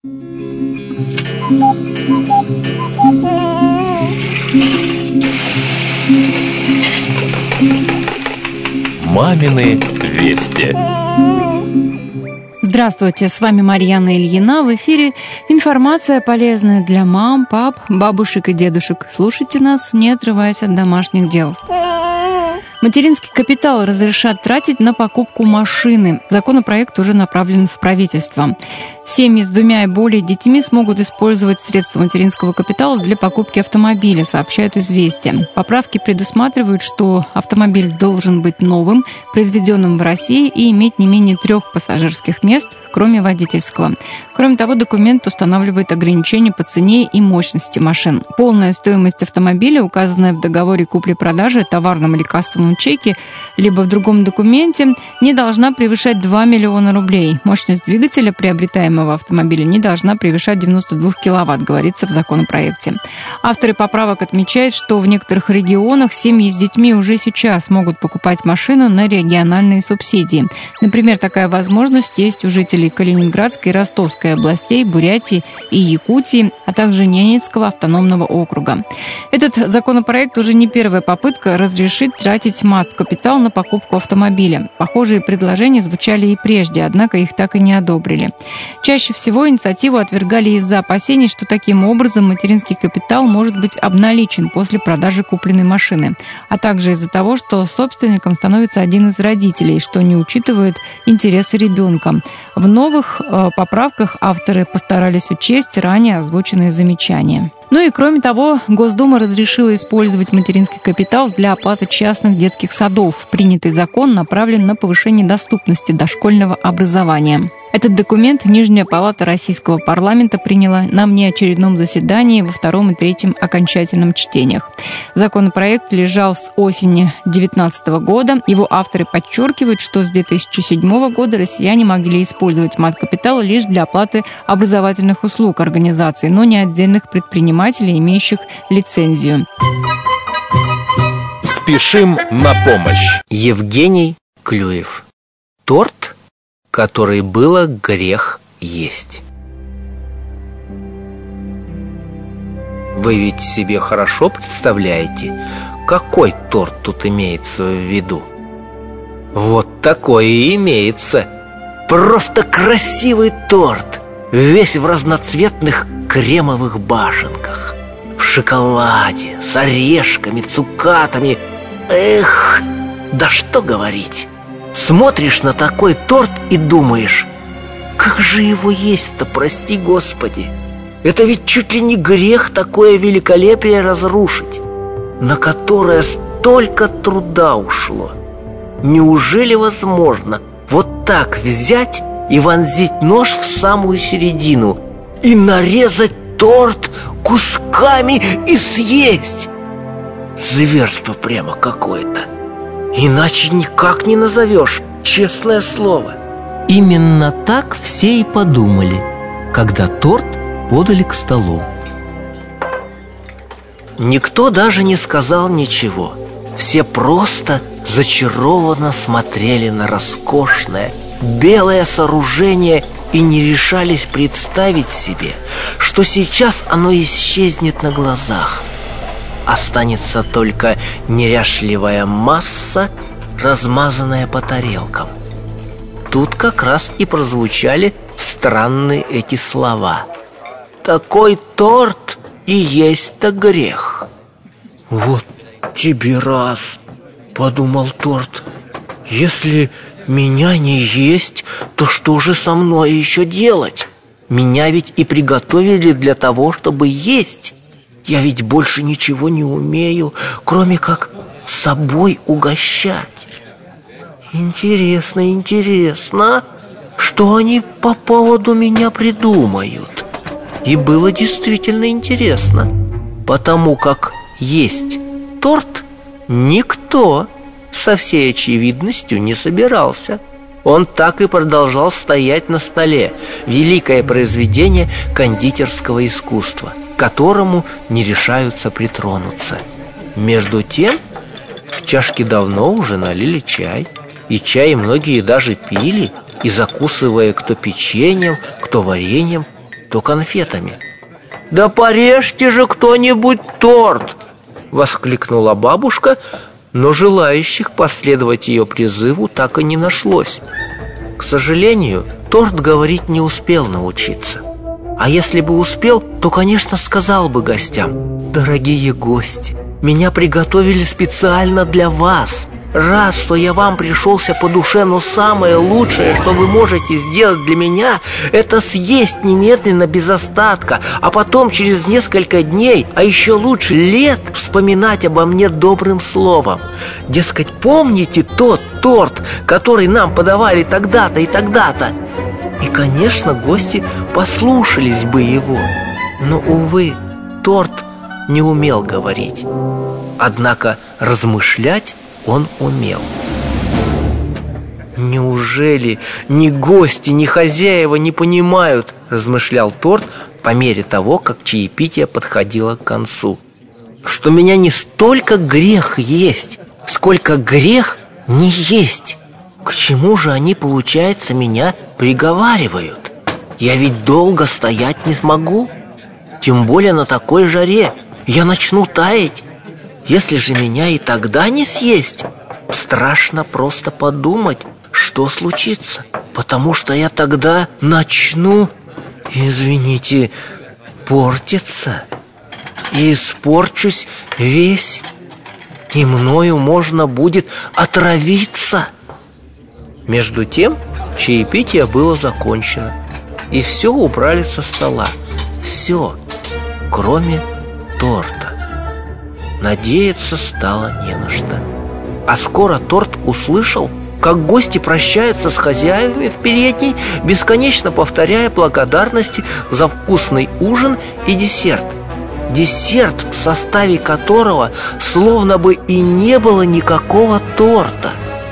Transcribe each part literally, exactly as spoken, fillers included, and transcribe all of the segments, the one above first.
Мамины вести. Здравствуйте, с вами Марьяна Ильина. В эфире информация полезная для мам, пап, бабушек и дедушек. Слушайте нас, не отрываясь от домашних дел. Материнский капитал разрешат тратить на покупку машины. Законопроект уже направлен в правительство. Семьи с двумя и более детьми смогут использовать средства материнского капитала для покупки автомобиля, сообщают «Известия». Поправки предусматривают, что автомобиль должен быть новым, произведенным в России и иметь не менее трех пассажирских мест, кроме водительского. Кроме того, документ устанавливает ограничения по цене и мощности машин. Полная стоимость автомобиля, указанная в договоре купли-продажи, товарном или кассовом чеке, либо в другом документе, не должна превышать два миллиона рублей. Мощность двигателя приобретаемого автомобиля не должна превышать девяносто два киловатт, говорится в законопроекте. Авторы поправок отмечают, что в некоторых регионах семьи с детьми уже сейчас могут покупать машину на региональные субсидии. Например, такая возможность есть у жителей Калининградской и Ростовской областей, Бурятии и Якутии, а также Ненецкого автономного округа. Этот законопроект уже не первая попытка разрешить тратить мат-капитал на покупку автомобиля. Похожие предложения звучали и прежде, однако их так и не одобрили. Чаще всего инициативу отвергали из-за опасений, что таким образом материнский капитал может быть обналичен после продажи купленной машины, а также из-за того, что собственником становится один из родителей, что не учитывает интересы ребенка. В новых э, поправках авторы постарались учесть ранее озвученные замечания. Ну и кроме того, Госдума разрешила использовать материнский капитал для оплаты частных детских садов. Принятый закон направлен на повышение доступности дошкольного образования. Этот документ Нижняя палата Российского парламента приняла на внеочередном заседании во втором и третьем окончательном чтениях. Законопроект лежал с осени две тысячи девятнадцатого года. Его авторы подчеркивают, что с две тысячи седьмого года россияне могли использовать мат-капитал лишь для оплаты образовательных услуг организаций, но не отдельных предпринимателей, имеющих лицензию. Спешим на помощь. Евгений Клюев. Торт, который было грех есть. Вы ведь себе хорошо представляете, какой торт тут имеется в виду? Вот такой и имеется. Просто красивый торт, весь в разноцветных кремовых башенках, в шоколаде, с орешками, цукатами. Эх, да что говорить. Смотришь на такой торт и думаешь, как же его есть-то, прости Господи. Это ведь чуть ли не грех такое великолепие разрушить, на которое столько труда ушло. Неужели возможно вот так взять и вонзить нож в самую середину и нарезать торт кусками и съесть? Зверство прямо какое-то. Иначе никак не назовешь, честное слово. Именно так все и подумали, когда торт подали к столу. Никто даже не сказал ничего. Все просто зачарованно смотрели на роскошное белое сооружение и не решались представить себе, что сейчас оно исчезнет на глазах. Останется только неряшливая масса, размазанная по тарелкам. Тут как раз и прозвучали странные эти слова. Такой торт и есть-то грех. Вот тебе раз, подумал торт. Если меня не есть, то что же со мной еще делать? Меня ведь и приготовили для того, чтобы есть. Я ведь больше ничего не умею, кроме как собой угощать. Интересно, интересно, что они по поводу меня придумают. И было действительно интересно, потому как есть торт никто со всей очевидностью не собирался. Он так и продолжал стоять на столе, великое произведение кондитерского искусства, к которому не решаются притронуться. Между тем в чашке давно уже налили чай, и чай многие даже пили, и закусывая кто печеньем, кто вареньем. то конфетами. «Да порежьте же кто-нибудь торт!» — воскликнула бабушка, но желающих последовать ее призыву так и не нашлось. К сожалению, торт говорить не успел научиться. А если бы успел, то, конечно, сказал бы гостям: «Дорогие гости, меня приготовили специально для вас. Рад, что я вам пришелся по душе, но самое лучшее, что вы можете сделать для меня, это съесть немедленно без остатка, а потом через несколько дней, а еще лучше лет, вспоминать обо мне добрым словом. Дескать, помните тот торт, который нам подавали тогда-то и тогда-то?» И, конечно, гости послушались бы его. Но, увы, торт не умел говорить. Однако размышлять он умел. «Неужели ни гости, ни хозяева не понимают, — размышлял торт по мере того, как чаепитие подходило к концу, — что меня не столько грех есть, сколько грех не есть? К чему же они, получается, меня приговаривают? Я ведь долго стоять не смогу, тем более на такой жаре. Я начну таять. Если же меня и тогда не съесть, страшно просто подумать, что случится, потому что я тогда начну, извините, портиться и испорчусь весь, и мною можно будет отравиться». Между тем чаепитие было закончено, и все убрали со стола. Все, кроме торта. Надеяться стало не на что. А скоро торт услышал, как гости прощаются с хозяевами в передней, бесконечно повторяя благодарности за вкусный ужин и десерт. Десерт, в составе которого словно бы и не было никакого торта.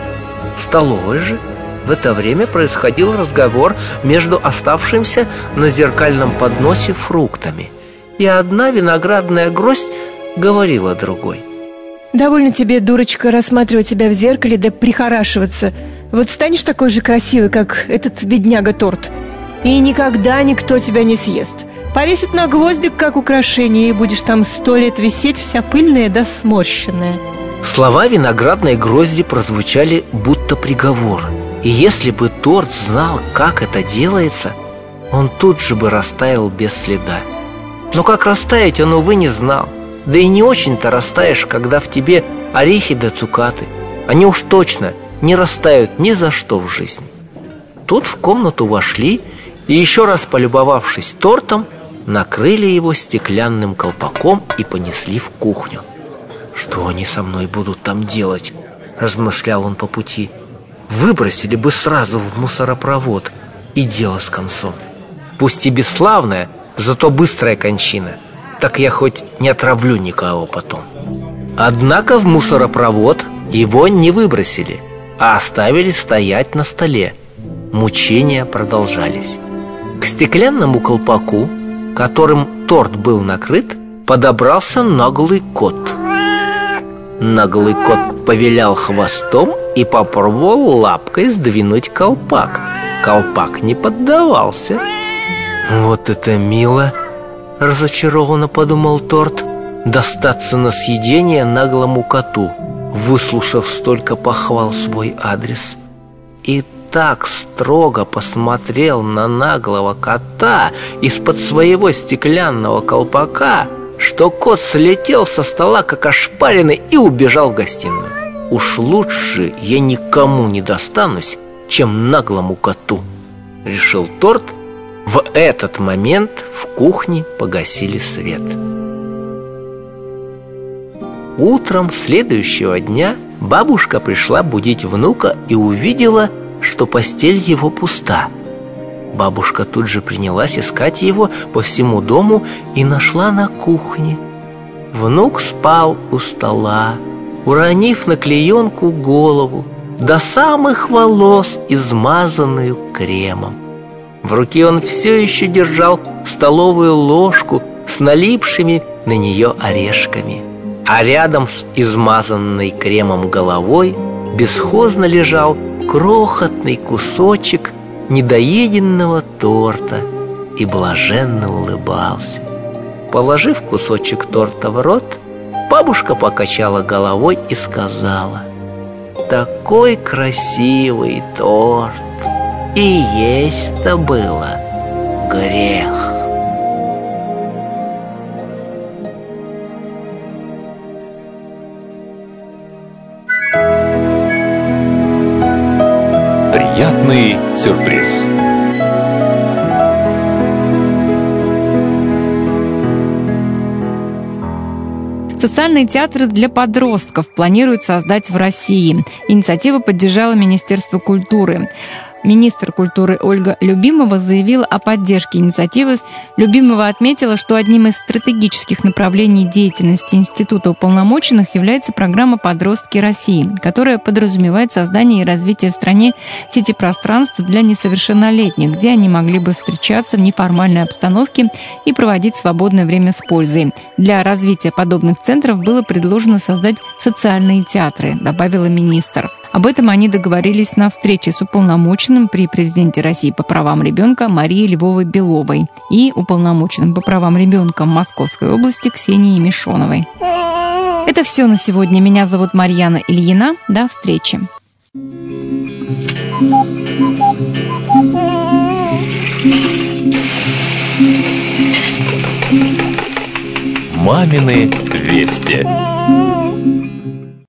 В столовой же в это время происходил разговор между оставшимся на зеркальном подносе фруктами, и одна виноградная гроздь говорила другой: «Довольно тебе, дурочка, рассматривать себя в зеркале да прихорашиваться. Вот станешь такой же красивый, как этот бедняга-торт, и никогда никто тебя не съест. Повесят на гвоздик, как украшение, и будешь там сто лет висеть, вся пыльная да сморщенная». Слова виноградной грозди прозвучали будто приговор. И если бы торт знал, как это делается, он тут же бы растаял без следа. Но как растаять он, увы, не знал. Да и не очень-то растаешь, когда в тебе орехи да цукаты. Они уж точно не растают ни за что в жизни. Тут в комнату вошли и, еще раз полюбовавшись тортом, накрыли его стеклянным колпаком и понесли в кухню. «Что они со мной будут там делать?» – размышлял он по пути. «Выбросили бы сразу в мусоропровод, и дело с концом. Пусть и бесславная, зато быстрая кончина. Так я хоть не отравлю никого потом». Однако в мусоропровод его не выбросили, а оставили стоять на столе. Мучения продолжались. К стеклянному колпаку, которым торт был накрыт, подобрался наглый кот. Наглый кот повилял хвостом и попробовал лапкой сдвинуть колпак. Колпак не поддавался. «Вот это мило!» — разочарованно подумал торт. «Достаться на съедение наглому коту, выслушав столько похвал в свой адрес». И так строго посмотрел на наглого кота из-под своего стеклянного колпака, что кот слетел со стола, как ошпаренный, и убежал в гостиную. «Уж лучше я никому не достанусь, чем наглому коту», — решил торт. В этот момент в кухне погасили свет. Утром следующего дня бабушка пришла будить внука и увидела, что постель его пуста. Бабушка тут же принялась искать его по всему дому и нашла на кухне. Внук спал у стола, уронив на клеенку голову, до самых волос измазанную кремом. В руке он все еще держал столовую ложку с налипшими на нее орешками, а рядом с измазанной кремом головой бесхозно лежал крохотный кусочек недоеденного торта и блаженно улыбался. Положив кусочек торта в рот, бабушка покачала головой и сказала: «Такой красивый торт, и есть-то было грех». Приятный сюрприз. Социальные театры для подростков планируют создать в России. Инициативу поддержало Министерство культуры. Министр культуры Ольга Любимова заявила о поддержке инициативы. Любимова отметила, что одним из стратегических направлений деятельности Института уполномоченных является программа «Подростки России», которая подразумевает создание и развитие в стране сети пространств для несовершеннолетних, где они могли бы встречаться в неформальной обстановке и проводить свободное время с пользой. Для развития подобных центров было предложено создать социальные театры, добавила министр. Об этом они договорились на встрече с уполномоченным при президенте России по правам ребенка Марией Львовой-Беловой и уполномоченным по правам ребенка Московской области Ксенией Мишоновой. Это все на сегодня. Меня зовут Марьяна Ильина. До встречи. Мамины вести.